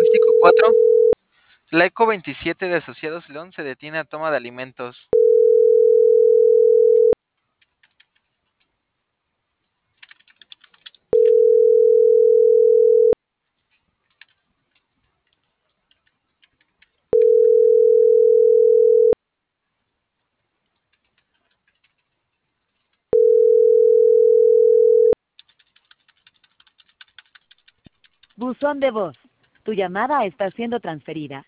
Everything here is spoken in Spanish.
Logístico 4. La Eco 27 de Asociados León se detiene a toma de alimentos. Buzón de voz. Tu llamada está siendo transferida.